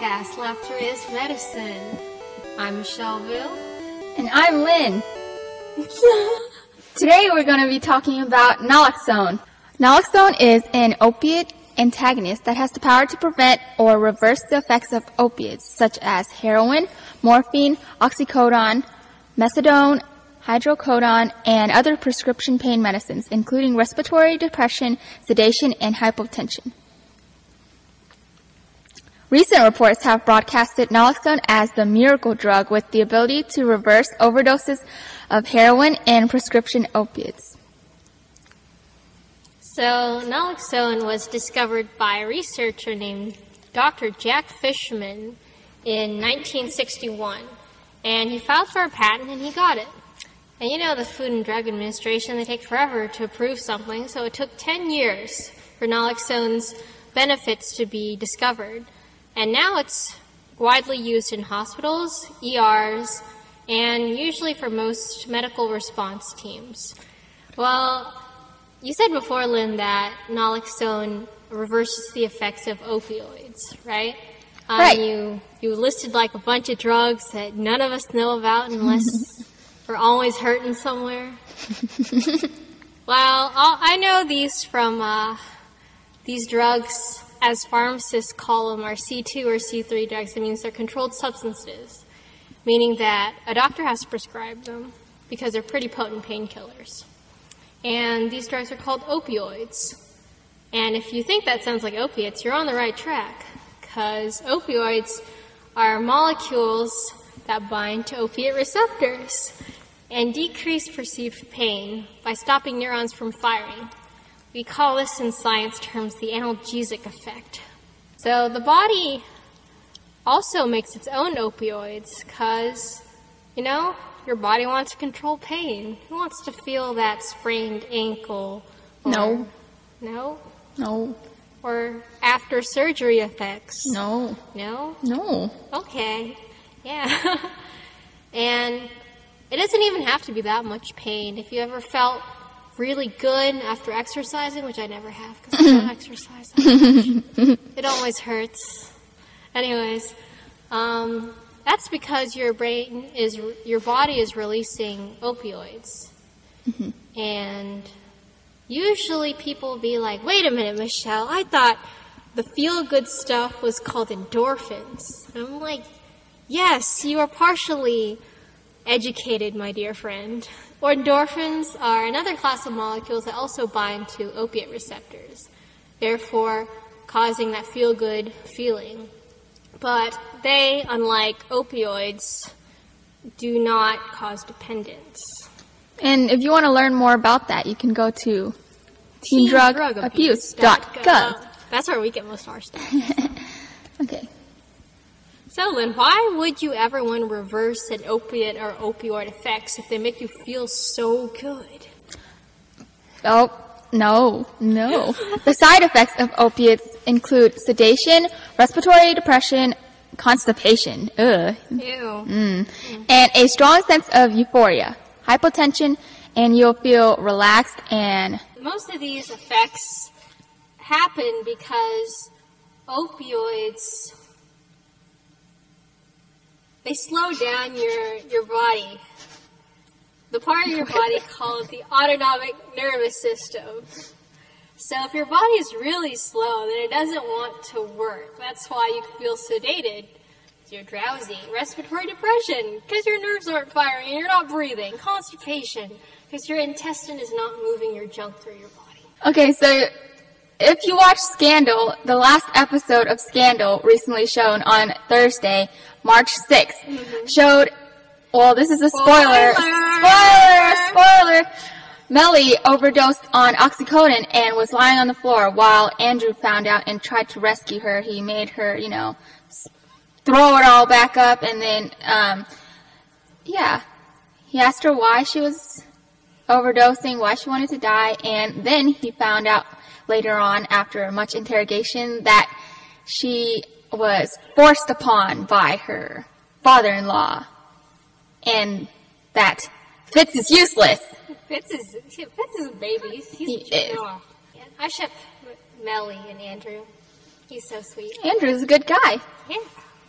podcast, Laughter is Medicine. I'm Michelle Ville. And I'm Lynn. Today we're going to be talking about naloxone. Naloxone is an opiate antagonist that has the power to prevent or reverse the effects of opiates such as heroin, morphine, oxycodone, methadone, hydrocodone, and other prescription pain medicines, including respiratory depression, sedation, and hypotension. Recent reports have broadcasted naloxone as the miracle drug with the ability to reverse overdoses of heroin and prescription opiates. So, naloxone was discovered by a researcher named Dr. Jack Fishman in 1961, and he filed for a patent and he got it. And you know, the Food and Drug Administration, they take forever to approve something, so it took 10 years for naloxone's benefits to be discovered. And now it's widely used in hospitals, ERs, and usually for most medical response teams. Well, you said before, Lynn, that naloxone reverses the effects of opioids, right? Right. You listed like a bunch of drugs that none of us know about unless we're always hurting somewhere. Well, I know these from these drugs, as pharmacists call them, are C2 or C3 drugs. It means they're controlled substances, meaning that a doctor has to prescribe them because they're pretty potent painkillers. And these drugs are called opioids. And if you think that sounds like opiates, you're on the right track, because opioids are molecules that bind to opiate receptors and decrease perceived pain by stopping neurons from firing. We call this in science terms the analgesic effect. So the body also makes its own opioids because, you know, your body wants to control pain. Who wants to feel that sprained ankle? No. No? No. Or after surgery effects? No. No? No. Okay. Yeah. And it doesn't even have to be that much pain. If you ever felt really good after exercising, which I never have because I don't exercise that much. It always hurts. Anyways, that's because your body is releasing opioids. Mm-hmm. And usually people will be like, wait a minute, Michelle, I thought the feel-good stuff was called endorphins. And I'm like, yes, you are partially educated, my dear friend. Endorphins are another class of molecules that also bind to opiate receptors, therefore causing that feel-good feeling. But they, unlike opioids, do not cause dependence. And if you want to learn more about that, you can go to teendrugabuse.gov. That's where we get most of our stuff. Okay. So, Lynn, why would you ever want to reverse an opiate or opioid effects if they make you feel so good? Oh, no. The side effects of opiates include sedation, respiratory depression, constipation, Ew. and a strong sense of euphoria, hypotension, and you'll feel relaxed and... Most of these effects happen because opioids, they slow down your body. The part of your body called the autonomic nervous system. So if your body is really slow, then it doesn't want to work. That's why you feel sedated. You're drowsy. Respiratory depression, because your nerves aren't firing and you're not breathing. Constipation, because your intestine is not moving your junk through your body. Okay, so if you watch Scandal, the last episode of Scandal, recently shown on Thursday, March 6th, showed, well, this is a spoiler. Spoiler! Melly overdosed on oxycodone and was lying on the floor while Andrew found out and tried to rescue her. He made her, throw it all back up, and then, he asked her why she was overdosing, why she wanted to die, and then he found out later on, after much interrogation, that she was forced upon by her father-in-law, and that Fitz is useless. Fitz is baby. He is. I ship Melly and Andrew. He's so sweet. Andrew's a good guy. Yeah.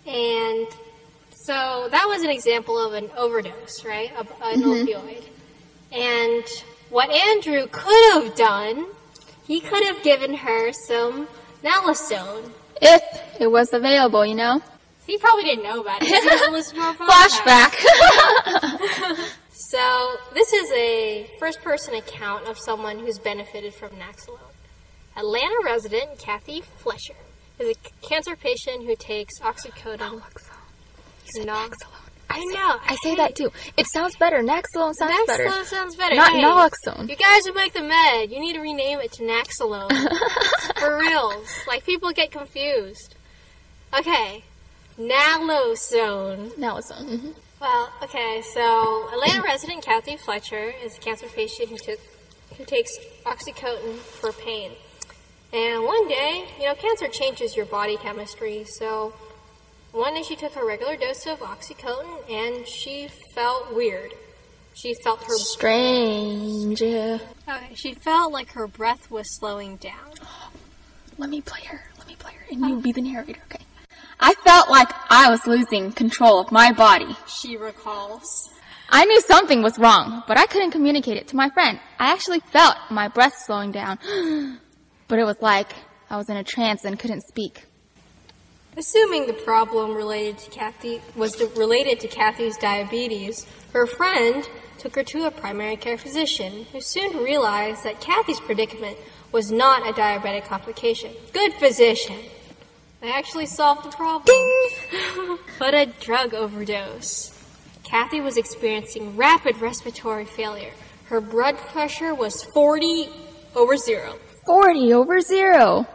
And so that was an example of an overdose, right? An opioid. And what Andrew could have done, he could have given her some naloxone. If it was available, you know? He probably didn't know about it. He didn't listen to our podcast. Flashback. So this is a first-person account of someone who's benefited from Naloxone. Atlanta resident Kathy Fletcher is a cancer patient who takes oxycodone. Naloxone. I know. I say that too. It sounds better. Naxalone sounds better. Naxalone sounds better. Not hey, naloxone. You guys who make the med, you need to rename it to Naxalone. For reals. Like, people get confused. Okay. Naloxone. Naloxone. Mm-hmm. Well, okay, so Atlanta resident Kathy Fletcher is a cancer patient who takes oxycodone for pain. And one day, cancer changes your body chemistry, so one day she took a regular dose of oxycodone and she felt weird. She felt her... Strange. Okay, she felt like her breath was slowing down. Let me play her, and you be the narrator, okay? I felt like I was losing control of my body. She recalls. I knew something was wrong, but I couldn't communicate it to my friend. I actually felt my breath slowing down, but it was like I was in a trance and couldn't speak. Assuming the problem related to Kathy's diabetes, her friend took her to a primary care physician, who soon realized that Kathy's predicament was not a diabetic complication. Good physician. They actually solved the problem. But a drug overdose. Kathy was experiencing rapid respiratory failure. Her blood pressure was 40 over 0. 40 over 0.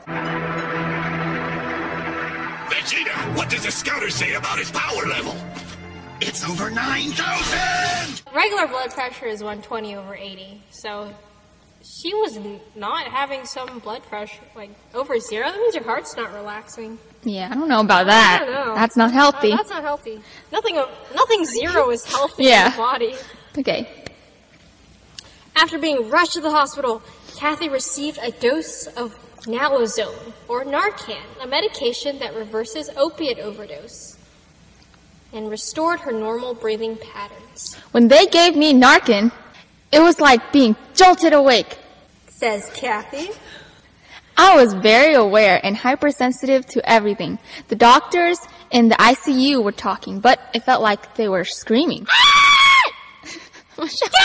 Vegeta, what does the scouter say about his power level? It's over 9,000! Regular blood pressure is 120 over 80, so she was not having some blood pressure, over 0. That means your heart's not relaxing. Yeah, I don't know about that. I don't know. That's not healthy. That's not healthy. Nothing 0 is healthy in the body. Okay. After being rushed to the hospital, Kathy received a dose of Naloxone, or Narcan, a medication that reverses opiate overdose, and restored her normal breathing patterns. When they gave me Narcan, it was like being jolted awake, says Kathy. I was very aware and hypersensitive to everything. The doctors in the ICU were talking, but it felt like they were screaming. Naloxone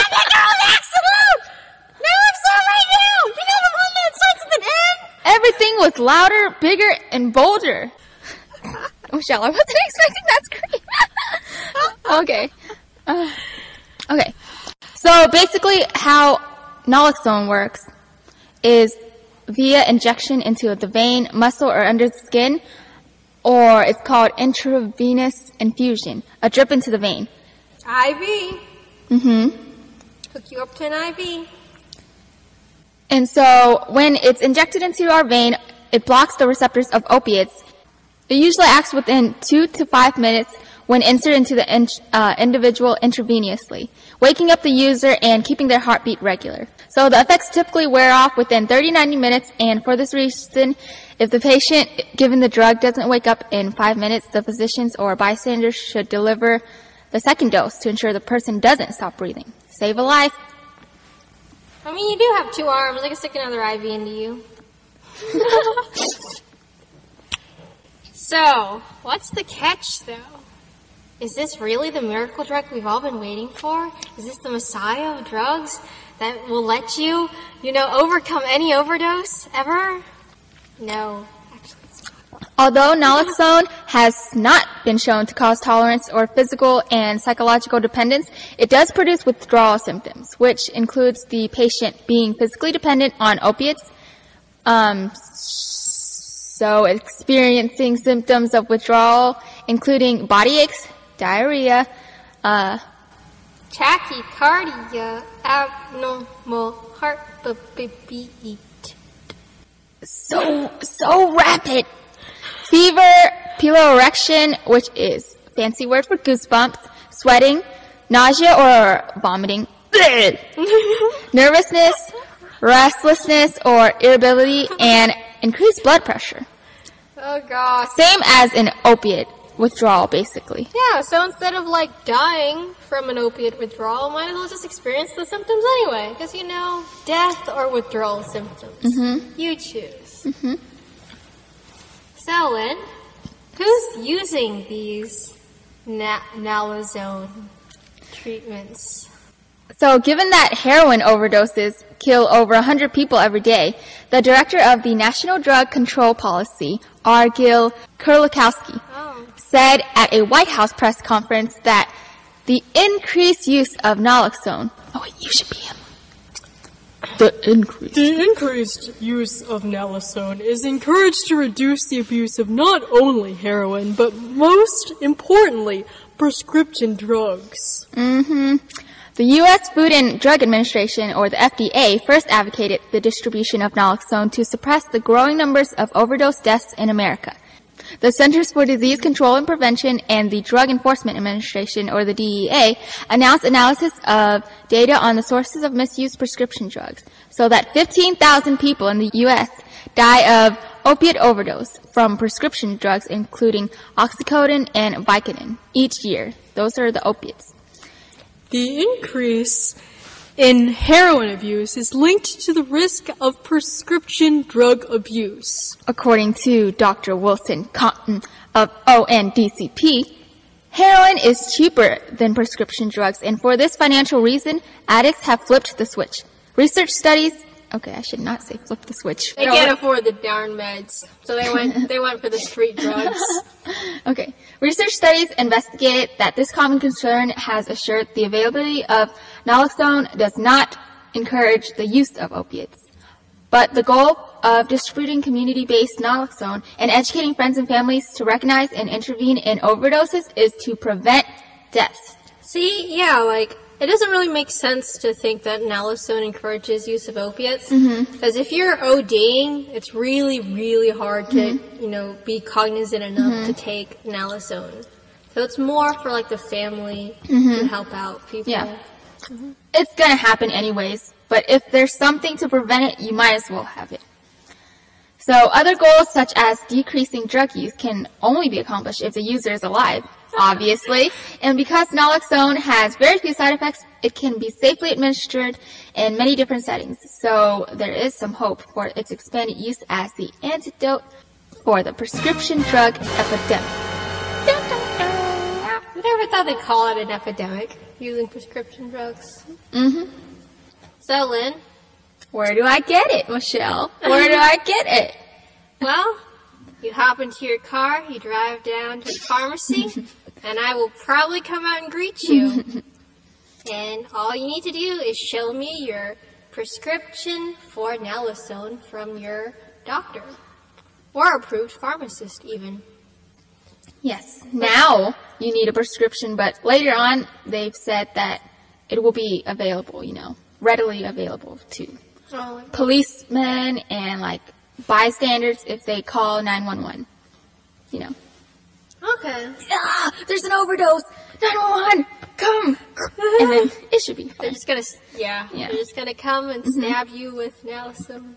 right now! You know the one that starts with an N? Everything was louder, bigger, and bolder. Michelle, I wasn't expecting that scream. Okay. Okay. So basically how naloxone works is via injection into the vein, muscle, or under the skin, or it's called intravenous infusion, a drip into the vein. IV. Mm-hmm. Hook you up to an IV. And so when it's injected into our vein, it blocks the receptors of opiates. It usually acts within 2 to 5 minutes when inserted into the individual intravenously, waking up the user and keeping their heartbeat regular. So the effects typically wear off within 30-90 minutes, and for this reason, if the patient given the drug doesn't wake up in 5 minutes, the physicians or bystanders should deliver the second dose to ensure the person doesn't stop breathing. Save a life. I mean, you do have 2 arms. I can stick another IV into you. So, what's the catch, though? Is this really the miracle drug we've all been waiting for? Is this the messiah of drugs that will let you, overcome any overdose ever? No. Actually, it's not. Although naloxone has not been shown to cause tolerance or physical and psychological dependence, it does produce withdrawal symptoms, which includes the patient being physically dependent on opiates, so experiencing symptoms of withdrawal, including body aches, diarrhea, tachycardia, abnormal heartbeat. So rapid. Fever, piloerection, which is fancy word for goosebumps, sweating, nausea or vomiting, nervousness, restlessness or irritability, and increased blood pressure. Oh, God. Same as an opiate withdrawal, basically. Yeah, so instead of like dying from an opiate withdrawal, might as well just experience the symptoms anyway. Because, you know, death or withdrawal symptoms. Mm-hmm. You choose. Mm-hmm. So, Lynn, who's using these naloxone treatments? So, given that heroin overdoses kill over 100 people every day, the director of the National Drug Control Policy, R. Gil Kurlikowski, said at a White House press conference that the increased use of naloxone... Oh, wait, you should be him. The increased use of naloxone is encouraged to reduce the abuse of not only heroin, but most importantly, prescription drugs. Mm-hmm. The U.S. Food and Drug Administration, or the FDA, first advocated the distribution of naloxone to suppress the growing numbers of overdose deaths in America. The Centers for Disease Control and Prevention and the Drug Enforcement Administration, or the DEA, announced analysis of data on the sources of misused prescription drugs, so that 15,000 people in the U.S. die of opiate overdose from prescription drugs, including oxycodone and Vicodin, each year. Those are the opiates. The increase in heroin abuse is linked to the risk of prescription drug abuse. According to Dr. Wilson Cotton of ONDCP, heroin is cheaper than prescription drugs, and for this financial reason, addicts have flipped the switch. Research studies... Okay, I should not say flip the switch. They can't afford the darn meds, so they went for the street drugs. Okay. Research studies investigated that this common concern has assured the availability of naloxone does not encourage the use of opiates. But the goal of distributing community-based naloxone and educating friends and families to recognize and intervene in overdoses is to prevent deaths. See, yeah, like, it doesn't really make sense to think that naloxone encourages use of opiates. Because if you're ODing, it's really, really hard to, you know, be cognizant enough to take naloxone. So it's more for, like, the family to help out people. Yeah. It's going to happen anyways, but if there's something to prevent it, you might as well have it. So other goals such as decreasing drug use can only be accomplished if the user is alive, obviously. And because naloxone has very few side effects, it can be safely administered in many different settings. So there is some hope for its expanded use as the antidote for the prescription drug epidemic. I never thought they'd call it an epidemic, using prescription drugs. So, Lynn? Where do I get it, Michelle? Where do I get it? Well, you hop into your car, you drive down to the pharmacy, and I will probably come out and greet you. And all you need to do is show me your prescription for naloxone from your doctor. Or approved pharmacist, even. Yes. Now you need a prescription, but later on they've said that it will be available, you know, readily available to policemen and, like, bystanders if they call 911, you know. Okay. Ah, there's an overdose! 911! Come! And then it should be fine. They're just gonna, Yeah. they're just gonna come and stab you with naloxone.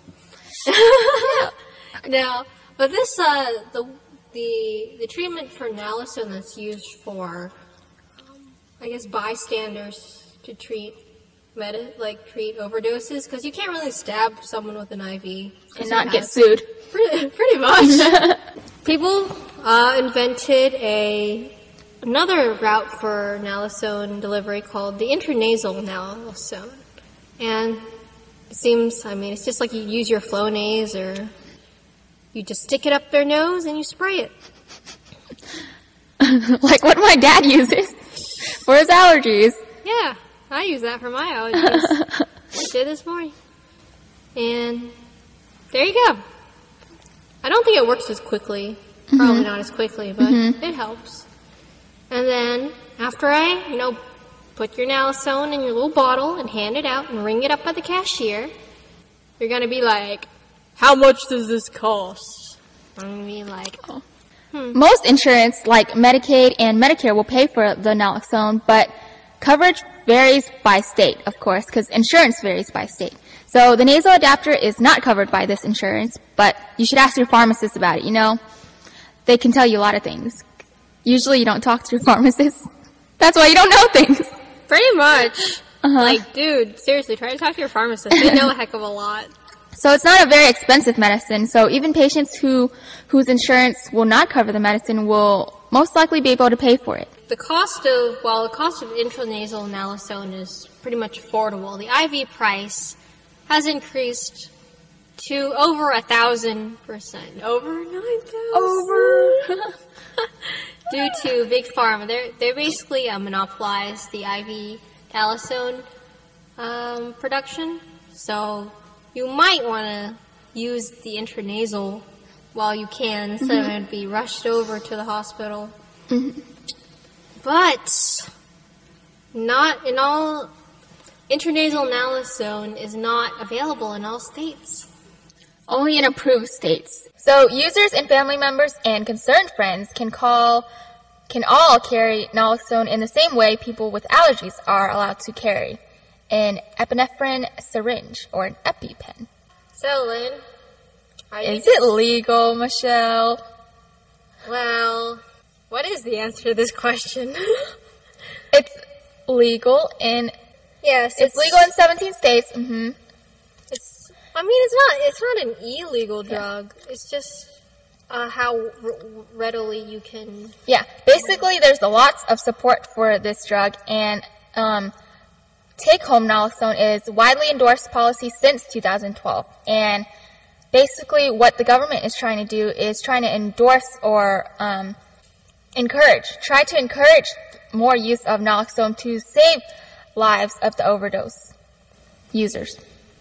No, but this, the treatment for naloxone that's used for, I guess, bystanders to treat treat overdoses, because you can't really stab someone with an IV And not get sued. Pretty much. People invented another route for naloxone delivery called the intranasal naloxone. And it seems, I mean, it's just like you use your Flonase, or you just stick it up their nose and you spray it. Like what my dad uses for his allergies. Yeah, I use that for my allergies. I did this morning. And there you go. I don't think it works as quickly. Probably not as quickly, but it helps. And then, after I, put your naloxone in your little bottle and hand it out and ring it up at the cashier, you're going to be like, how much does this cost? I'm going to be like, Most insurance, like Medicaid and Medicare, will pay for the naloxone, but coverage varies by state, of course, because insurance varies by state. So the nasal adapter is not covered by this insurance, but you should ask your pharmacist about it, They can tell you a lot of things. Usually you don't talk to pharmacists. That's why you don't know things. Pretty much. Like, dude, seriously, try to talk to your pharmacist. They know a heck of a lot. So it's not a very expensive medicine. So even patients whose insurance will not cover the medicine will most likely be able to pay for it. The cost of intranasal naloxone is pretty much affordable, the IV price has increased to over 1,000%. Over 9,000? Due to Big Pharma. They basically monopolize the IV naloxone production. So you might want to use the intranasal while you can instead of having to be rushed over to the hospital. But not in all, intranasal naloxone is not available in all states. Only in approved states. So users and family members and concerned friends can all carry naloxone in the same way people with allergies are allowed to carry an epinephrine syringe or an EpiPen. So, Lynn, is it legal, Michelle? Well, what is the answer to this question? It's legal in... Yes. It's legal in 17 states. It's not an illegal drug. It's just how readily you can... Yeah, basically there's lots of support for this drug, and take-home naloxone is widely endorsed policy since 2012. And basically what the government is trying to do is trying to endorse or try to encourage more use of naloxone to save lives of the overdose users.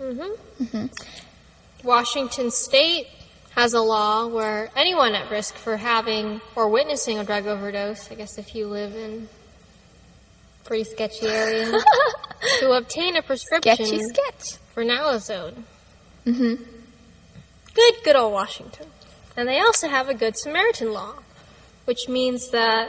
Washington State has a law where anyone at risk for having or witnessing a drug overdose, I guess if you live in a pretty sketchy area, to obtain a prescription for naloxone. Good old Washington. And they also have a Good Samaritan law, which means that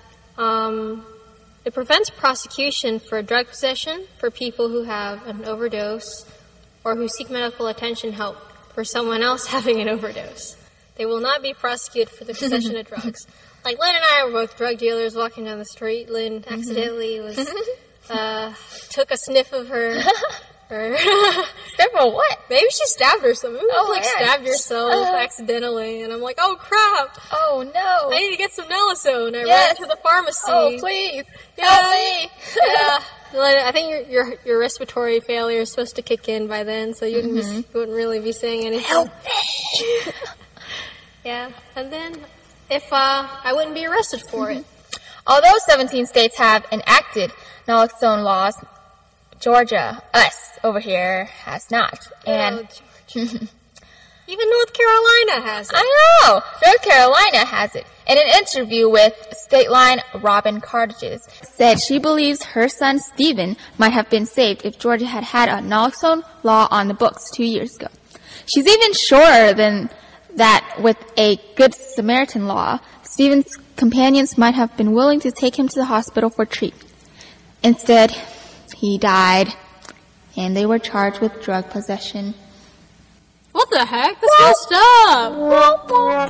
it prevents prosecution for drug possession for people who have an overdose or who seek medical attention help for someone else having an overdose. They will not be prosecuted for the possession of drugs. Like, Lynn and I were both drug dealers walking down the street. Lynn accidentally took a sniff of her. Sniff of what? Maybe she stabbed herself. Maybe you stabbed yourself accidentally. And I'm like, oh, crap. Oh, no. I need to get some naloxone. I ran to the pharmacy. Oh, please. Help me. Yeah. I think your respiratory failure is supposed to kick in by then, so you wouldn't really be saying anything. Help me! Yeah, and then if I wouldn't be arrested for it. Although 17 states have enacted naloxone laws, Georgia, us over here, has not. And even North Carolina has it. I know! North Carolina has it. In an interview with Stateline, Robin Cartages said she believes her son Stephen might have been saved if Georgia had had a naloxone law on the books 2 years ago. She's even surer than that with a Good Samaritan law, Stephen's companions might have been willing to take him to the hospital for treatment. Instead, he died, and they were charged with drug possession. What the heck? That's messed up!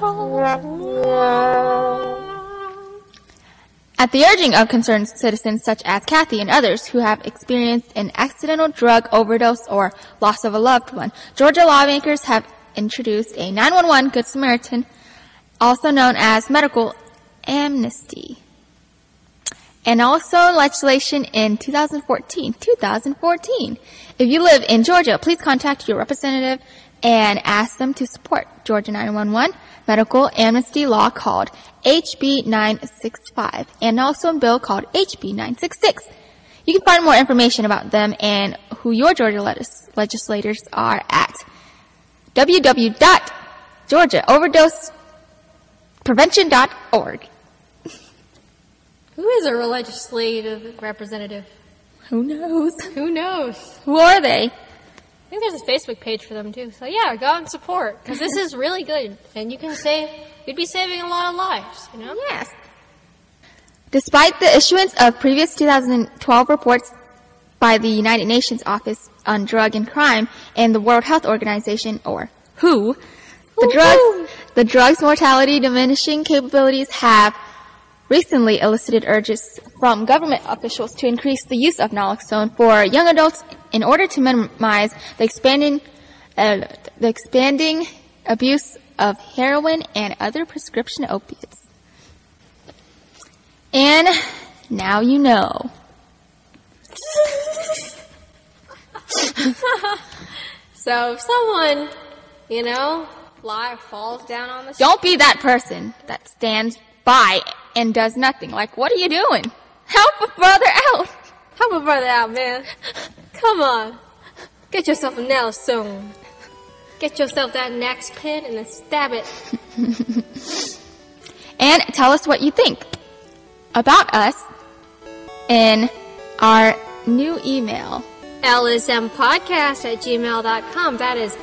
At the urging of concerned citizens such as Kathy and others who have experienced an accidental drug overdose or loss of a loved one, Georgia lawmakers have introduced a 911 Good Samaritan, also known as medical amnesty, and also legislation in 2014. If you live in Georgia, please contact your representative and ask them to support Georgia 911 medical amnesty law called HB 965 and also a bill called HB 966. You can find more information about them and who your Georgia legislators are at www.georgiaoverdoseprevention.org. Who is a legislative representative? Who knows? Who knows? Who are they? I think there's a Facebook page for them too. So yeah, go and support because this is really good, and you'd be saving a lot of lives. You know? Yes. Despite the issuance of previous 2012 reports by the United Nations Office on Drug and Crime and the World Health Organization, or WHO, the drug's mortality diminishing capabilities have recently elicited urges from government officials to increase the use of naloxone for young adults in order to minimize the expanding abuse of heroin and other prescription opiates. And now you know. So if someone, falls down on the street. Don't be that person that stands by and does nothing. Like, what are you doing? Help a brother out. Help a brother out, man. Come on. Get yourself a naloxone. Get yourself that next pin and then stab it. And tell us what you think about us in our new email. lismpodcast@gmail.com. That is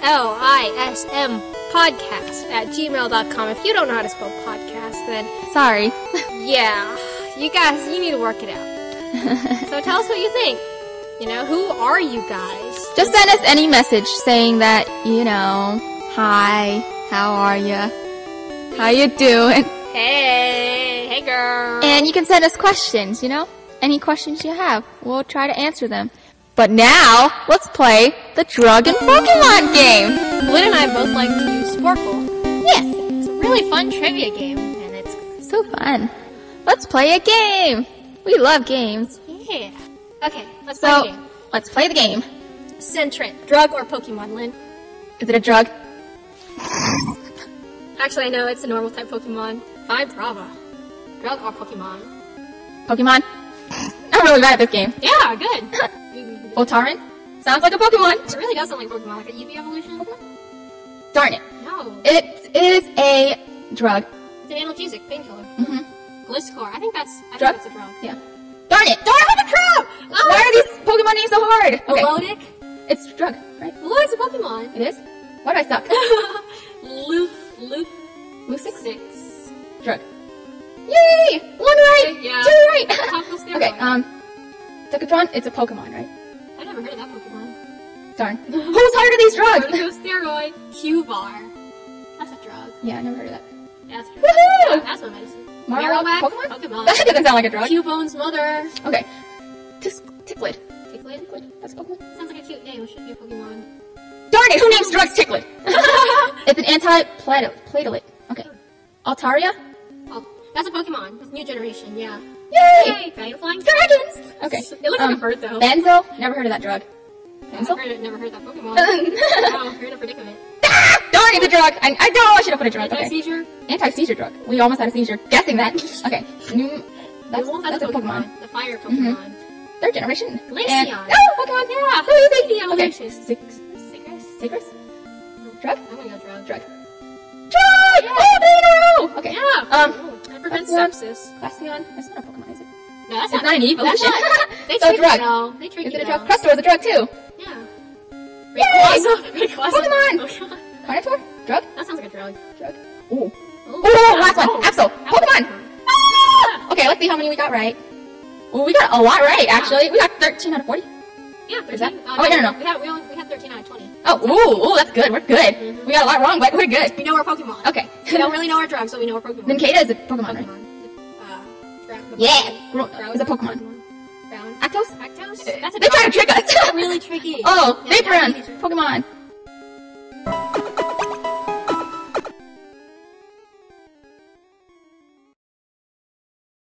lismpodcast@gmail.com. If you don't know how to spell podcast, then Sorry. yeah, you need to work it out. So tell us what you think. Who are you guys? Just send us any message saying that, hi, how are ya? How you doing? Hey girl. And you can send us questions, any questions you have. We'll try to answer them. But now, let's play the Drug and Pokemon game. Lynn and I both like to use Sporkle. Yes. It's a really fun trivia game, and it's So fun. Let's play a game. We love games. yeah. Okay, let's play the So, game. let's play the game. Centret, drug or Pokemon, Lynn? Is it a drug? Actually, I know it's a normal type Pokemon. Vibrava. Drug or Pokemon? Pokemon? I'm really bad at this game. Yeah, good. Otarin? Sounds like a Pokemon. It really does sound like Pokemon, like a Eevee evolution. Darn it. No. It is a drug. It's an analgesic, painkiller. Mm-hmm. Gliscor. I think that's a drug. Yeah. Darn it. Darn it, the crap! Why are these Pokemon names so hard? Okay. Melodic? It's a drug, right? Melodic's a Pokemon. It is? Why do I suck? Lucix. Drug. Yay! One right! Yeah. 2 right! Topical steroid. Okay, Decatron, it's a Pokemon, right? I've never heard of that Pokemon. Darn. Whose heart are these drugs? Corticosteroid. Q-Bar. That's a drug. Yeah, I never heard of that. Yeah, that's a drug. Woohoo! Yeah, that's my medicine. Marowak? Pokemon? That doesn't sound like a drug. Q-Bone's mother. Okay. Ticklid. Ticklid? That's a Pokemon. Sounds like a cute name. It should be a Pokemon. Darn it, who names drugs Ticklid? It's an anti-platelet. Okay. Altaria? Oh, that's a Pokemon. That's new generation, yeah. Yay! Dragonflying Dragons! Okay. It looks like a bird, though. Benzo? Never heard of that drug. Never heard that Pokemon. Wow, you're in a predicament. Darn, it's a drug! I know I should have put a drug. Okay. Anti-seizure? Anti-seizure drug. We almost had a seizure. Guessing that. Okay. That's That's a Pokemon. The fire Pokemon. 3rd generation. Glaceon. And, Pokemon. Yeah, So easy. the Okay. evolution. Sigrus? Drug? I'm gonna go drug. Drug. Drug! Yeah. Oh, 3 in a row! Okay. Yeah. That prevents Glaceon. sepsis. Glaceon. That's not a Pokemon, is it? No, that's It's not an evolution. They So trick drug. you though. They trick Is you it a drug? though. Crustor is a drug too. Yeah. Yay! Rayquaza. Pokemon. Oh, God. Carnotaur? Drug? That sounds like a drug. Drug. Ooh. Oh, Ooh, last one. Absol. Pokemon. Ah! Okay, let's see how many we got right. Ooh, we got a lot right, actually. We got 13 out of 40. Yeah, 13. Is that? Oh, wait, no. We had 13 out of 20. Oh, ooh, that's good. We're good. We got a lot wrong, but we're good. We know our Pokemon. Okay. We don't really know our drugs, but we know our Pokemon. Nincada is a Pokemon, right? Yeah. Groudon. It's a Pokemon. Ground. Actos? Actos? That's a They try to drug. trick us. That's really tricky. Oh, Yeah, Vaporeon. that's really tricky. Pokemon.